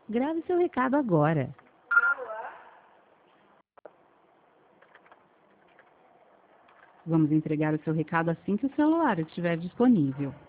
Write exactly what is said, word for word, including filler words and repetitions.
Grave seu recado agora. Vamos entregar o seu recado assim que o celular estiver disponível.